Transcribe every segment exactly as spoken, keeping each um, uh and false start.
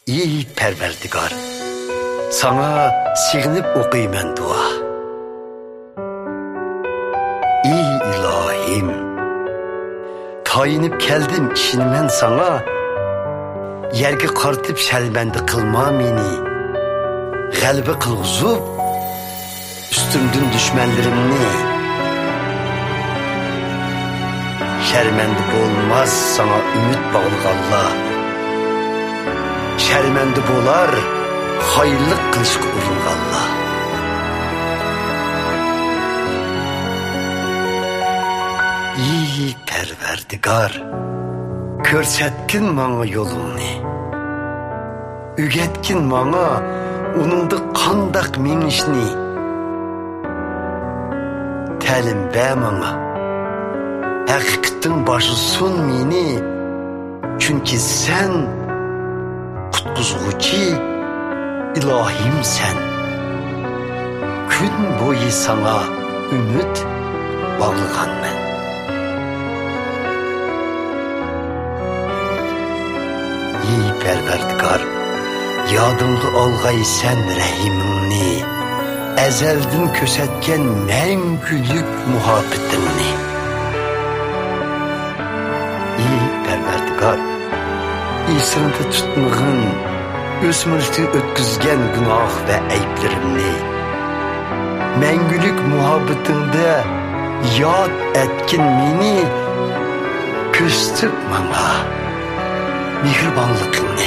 Ey Perverdigar, sana sığınıp okuyman dua. Ey ilahim, tayinip keldim işinmen sana. Yerge kartıp şelbendi kılma meni. Galbe kılgızıp üstümdün düşmenlerimni. Şermendi olmaz sana ümit bağlık Allah. Şermendi bolar hayırlık kılışık urun Allah. Ey Perverdigar, körsetkin bana yolunu. Ügetkin bana onundu kandak minişni. Telim be bana. Hakikatin başısın meni. Çünkü sen kutkuzucu ilahim sen. Gün boyu sana ümit bağlıgan ben. Ey Perverdigar, yadımda algay sen rehimini. Ezeldin kösetken mengülük muhabbetini. Ey Perverdigar, İsrinde tutmağın, ösmürtü ötküzgen günah ve eyplerimni. Mengülük muhabbetinde yad etkin meni, küstüp bana mihribanlıkını.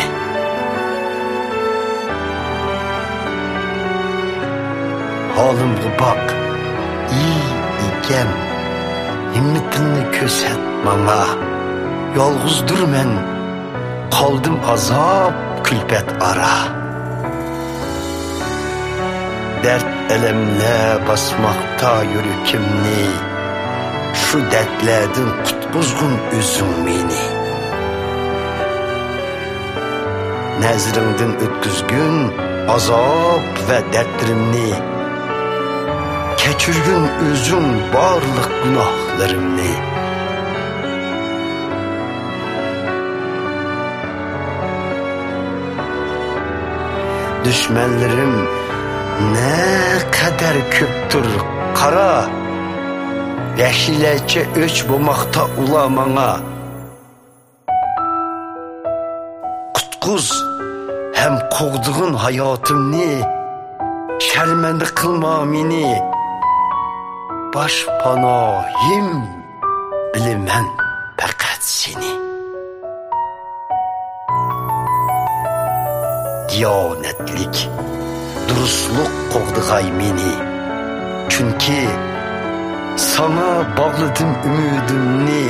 Halımga bak, iyi iken, himmetini köset bana. Yalğızdır men, kaldım azap külpet ara. Dert elemle basmakta yürükümni. Şu dertledin kutbuzgun üzüm meni. Nezrindin ötküzgün azap ve dertlerimni. Keçürgün üzüm barlık günahlarımni. Düşmenlerim ne kadar köptür kara. Vəhşilərcə öç bulmakta ulamana. Kutquz hem kovduğun hayatımni. Şermendi kılma meni. Baş panahim bilemem fakat seni. Diyanetlik, durusluk kovduğay meni. Çünkü sana bağladım ümidimni.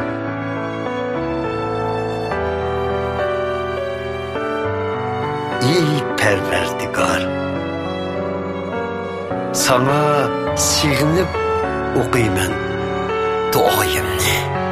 Ey Perverdigar, sana sığınıp okuyman duayımni.